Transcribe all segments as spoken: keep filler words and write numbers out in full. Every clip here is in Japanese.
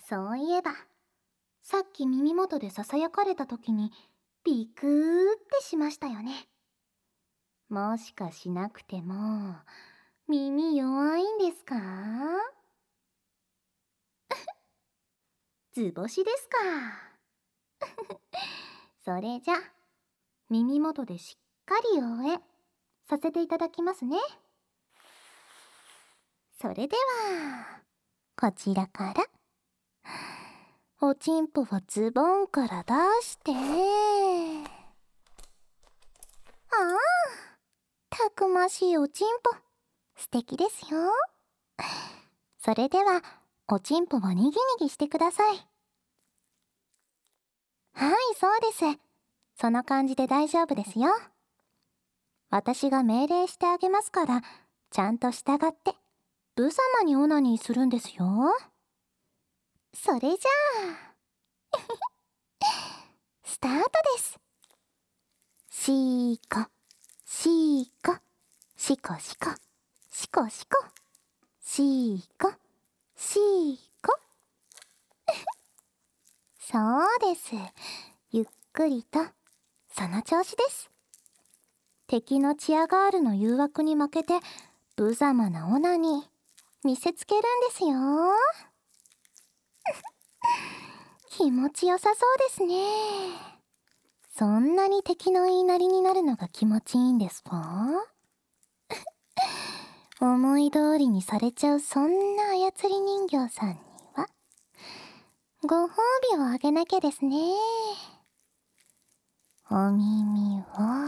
そういえば、さっき耳元でささやかれた時にビクーってしましたよね。もしかしなくても耳弱いんですか？図星ですか。それじゃ耳元でしっかり応援させていただきますね。それではこちらから、おちんぽはズボンから出して、ああ、たくましいおちんぽ、素敵ですよ。それではおちんぽをにぎにぎしてください。はい、そうです。その感じで大丈夫ですよ。私が命令してあげますから、ちゃんと従って無様にオナニーするんですよ。それじゃあスタートです。しーこしーこしこしこしこしこしーこしーこそうです。ゆっくりと、その調子です。敵のチアガールの誘惑に負けて無様なオナニー見せつけるんですよ。気持ちよさそうですね。そんなに敵の言いなりになるのが気持ちいいんですか？思い通りにされちゃうそんな操り人形さんにはご褒美をあげなきゃですね。お耳を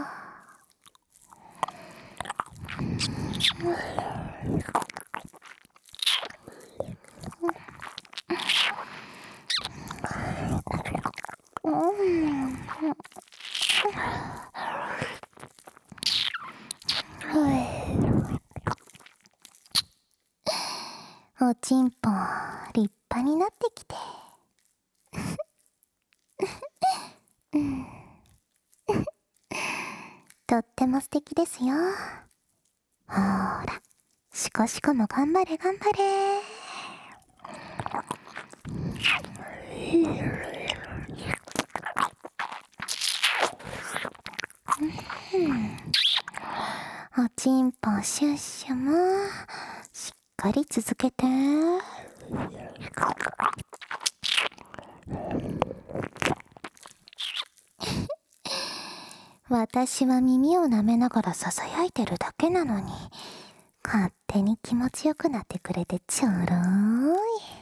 おちんぽ立派になってきてとっても素敵ですよ。ほーら、シコシコも頑張れ頑張れ。おちんぽシュッシュもしっかり続けて。私は耳を舐めながらささやいてるだけなのに、勝手に気持ちよくなってくれてちょろーい。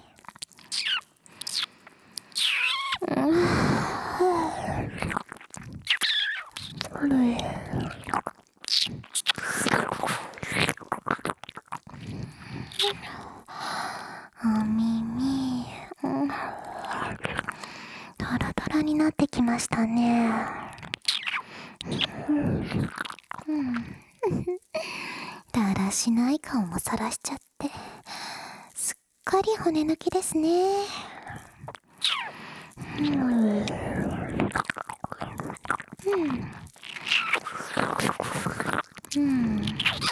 お耳、トロトロになってきましたね。だらしない顔もさらしちゃって、すっかり骨抜きですね。うんうん、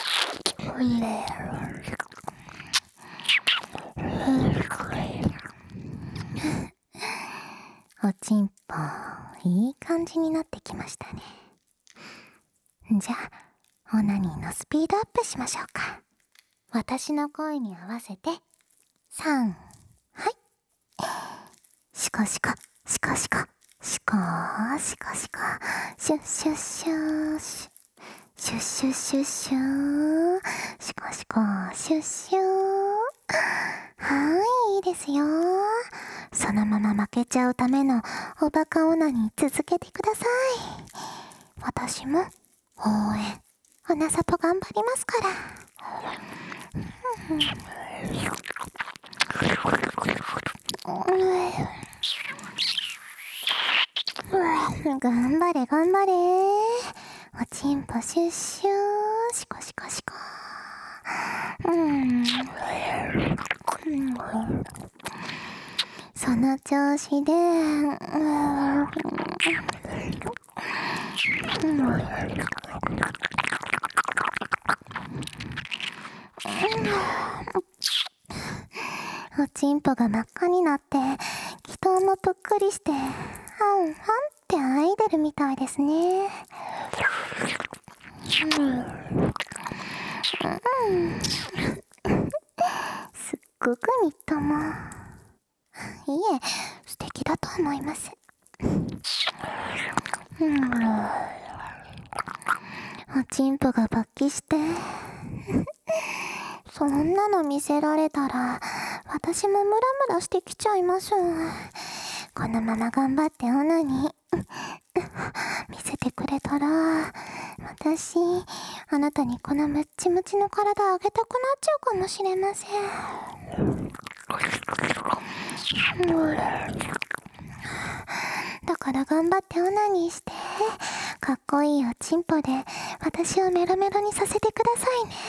おちんぽいい感じになってきましたね。じゃあオナニーのスピードアップしましょうか。私の声に合わせてさん、はい。シコシコシコシコシコーシコシコシュッシュッシューシュシュッシュッシュッシューシコシコシュッシュー。はい、いいですよ。そのまま負けちゃうためのおバカオナニー続けてください。私も応援おなさぽ頑張りますから。頑張れ頑張れ。おちんぽシュッシューシコシコシコ。うんその調子で、おチンポが真っ赤になって、気筒もぷっくりして、はんはんってアイドルみたいですね。うん。うん、すっごくみっとも。いえ、素敵だと思います。うん、おちんぽが勃起してそんなの見せられたら私もムラムラしてきちゃいます。このまま頑張ってオナに見せてくれたら私あなたにこのムッチムチの体あげたくなっちゃうかもしれません。うん、だから頑張ってオナニーしてかっこいいおちんぽで私をメロメロにさせてくださいね。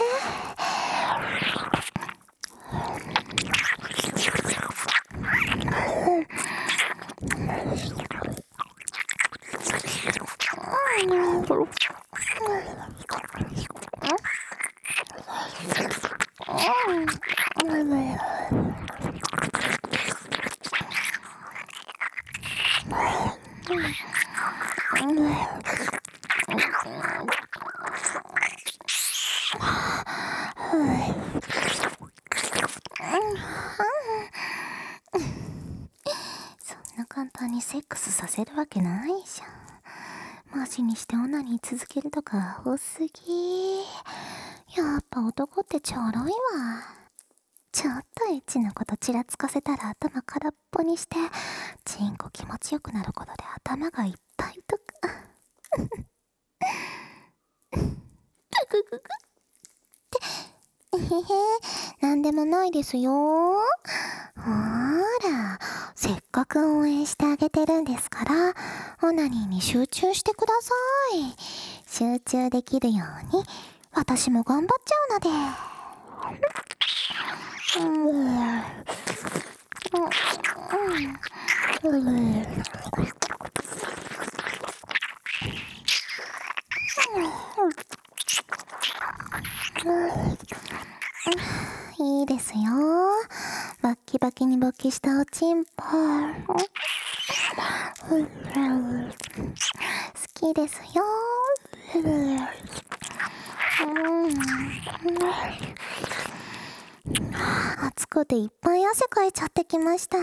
そんな簡単にセックスさせるわけないじゃん。マジにしてオナニー続けるとか多すぎ。やっぱ男ってちょろいわ。ちょっとエッチなことちらつかせたら頭空っぽにしてチンコ気持ちよくなることで頭がいっぱいとかググググってえへへ、なんでもないですよ。ほら、せっかく応援してあげてるんですからオナニーに集中してください。集中できるように私も頑張っちゃうので。うん、うん、うん、いいですよ。バッキバキに勃起したおちんぽ好きですよ。暑くていっぱい汗かいちゃってきました。ほ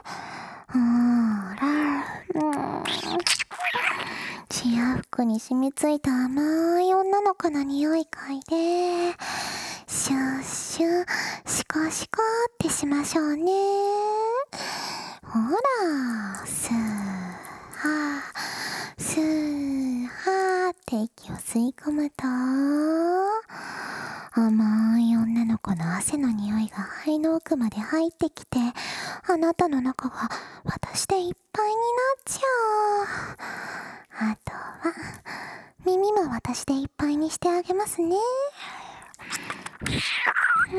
ら、うん、チア服に染みついた甘い女の子の匂い嗅いでシュッシュシコシコってしましょうね。ほら、スーハースーハーって息を吸い込むと甘い女の子の汗の匂いが肺の奥まで入ってきてあなたの中が私でいっぱいになっちゃう。あとは耳も私でいっぱいにしてあげますね。うん、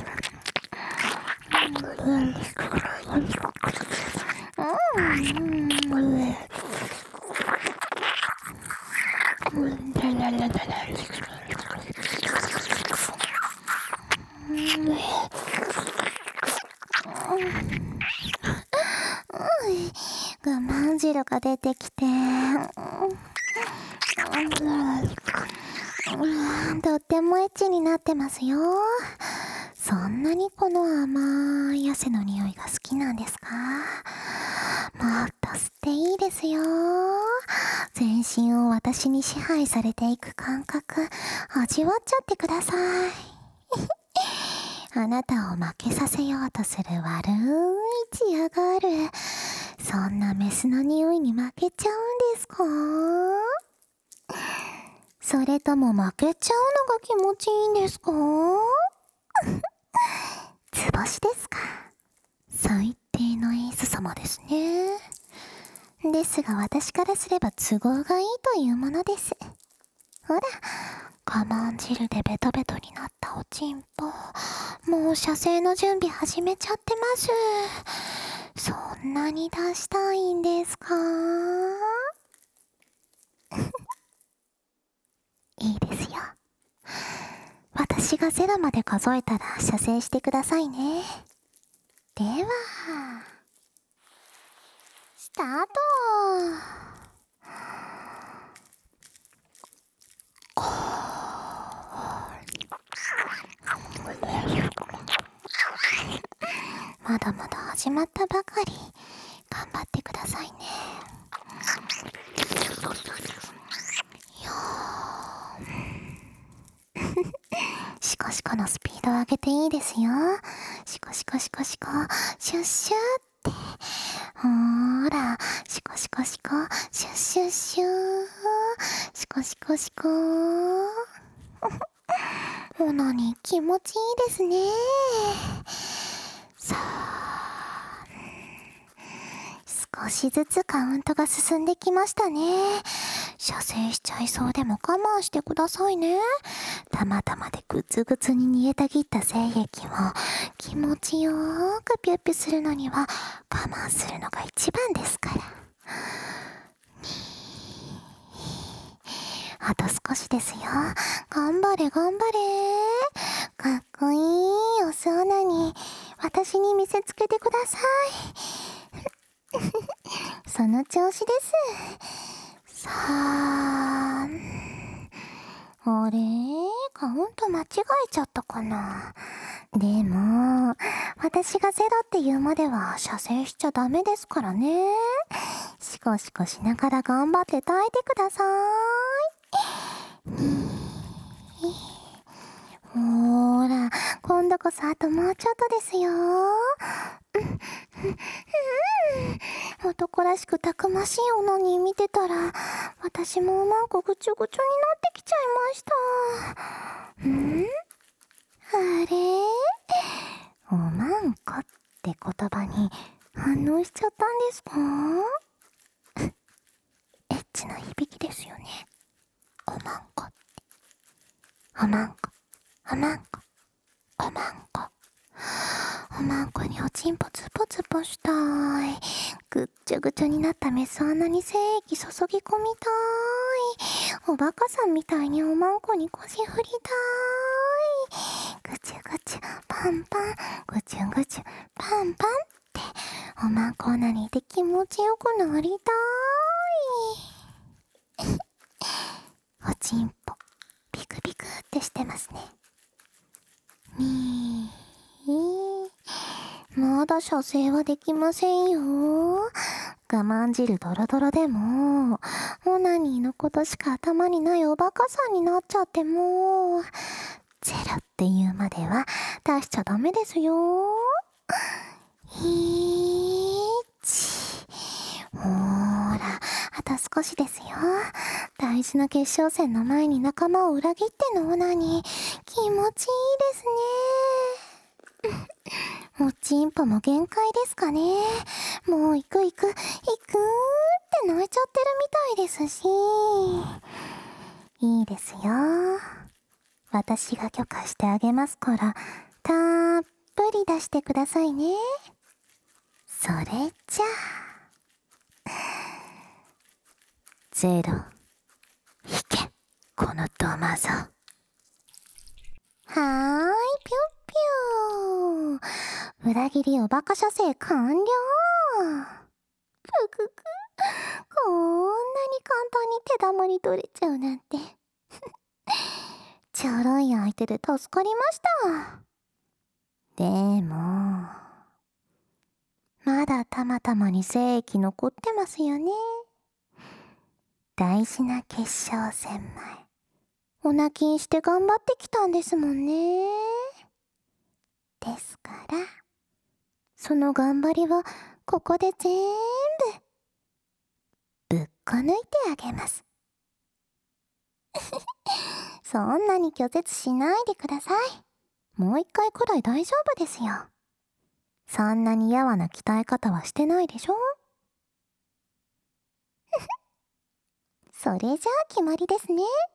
我慢汁が出てきてとってもエッチになってますよ。そんなにこの甘い汗の匂いが好きなんですか？もっと吸っていいですよ。全身を私に支配されていく感覚味わっちゃってください。あなたを負けさせようとする悪いチアガール、そんなメスの匂いに負けちゃうんですか？それとも負けちゃうのが気持ちいいんですか？図星ですか？最低のエース様ですね。ですが私からすれば都合がいいというものです。ほら、我慢汁でベトベトになったおちんぽ、もう射精の準備始めちゃってます。そんなに出したいんですか？いいですよ。私がゼロまで数えたら射精してくださいね。 ではスタート。まだまだ始まったばかり。頑張ってくださいね。よーシコシコのスピードを上げていいですよ。シコシコシコシコシュッシューって、ほーら、シコシコシコシュッシュッシュー、シコシコシコオナニー気持ちいいですね。さあ、少しずつカウントが進んできましたね。射精しちゃいそうでも我慢してくださいね。たまたまでグツグツに煮えたぎった精液を気持ちよーくピュッピュするのには我慢するのが一番ですから。あと少しですよ。頑張れ頑張れ。かっこいいオスオナニー、私に見せつけてください。その調子です。さあ、あれ、カウント間違えちゃったかな。でも私がゼロって言うまでは射精しちゃダメですからね。シコシコしながら頑張って耐えてください。ほーら、今度こそあともうちょっとですよ。男らしくたくましいオナニー見てたら私もおまんこぐちょぐちょになってきちゃいました。ん？あれ？おまんこって言葉に反応しちゃったんですか？エッチな響きですよね。おまんこって。おまんこ、おまんこ、おまんこ。おまんこにおちんぽツポツポしたい。ぐっちゃぐちゃになったメス穴に精液注ぎ込みたい。おバカさんみたいにおまんこに腰振りたい。ぐちゅぐちゅパンパン、ぐちゅぐちゅパンパンっておまんこなにで気持ちよくなりたい。おちんぽピクピクってしてますね。みー、まだ射精はできませんよ。我慢汁ドロドロでもオナニーのことしか頭にないおバカさんになっちゃってもゼロっていうまでは出しちゃダメですよ。いち、ほーら、あと少しですよ。大事な決勝戦の前に仲間を裏切ってのオナニー気持ちいいですね。おちんぽも限界ですかね。もう行く行く行くって泣いちゃってるみたいですし。いいですよ。私が許可してあげますから、たっぷり出してくださいね。それじゃあ、ゼロ、引け、このドマゾ。はーい、ぴょっぴょー。裏切りおバカ射精完了。くくく、こんなに簡単に手玉に取れちゃうなんて。ちょろい相手で助かりました。でも、まだたまたまに精液残ってますよね。大事な決勝戦前、お泣きんして頑張ってきたんですもんね。ですから、その頑張りはここで全部ぶっこ抜いてあげます。そんなに拒絶しないでください。もう一回くらい大丈夫ですよ。そんなにやわな鍛え方はしてないでしょ。それじゃあ決まりですね。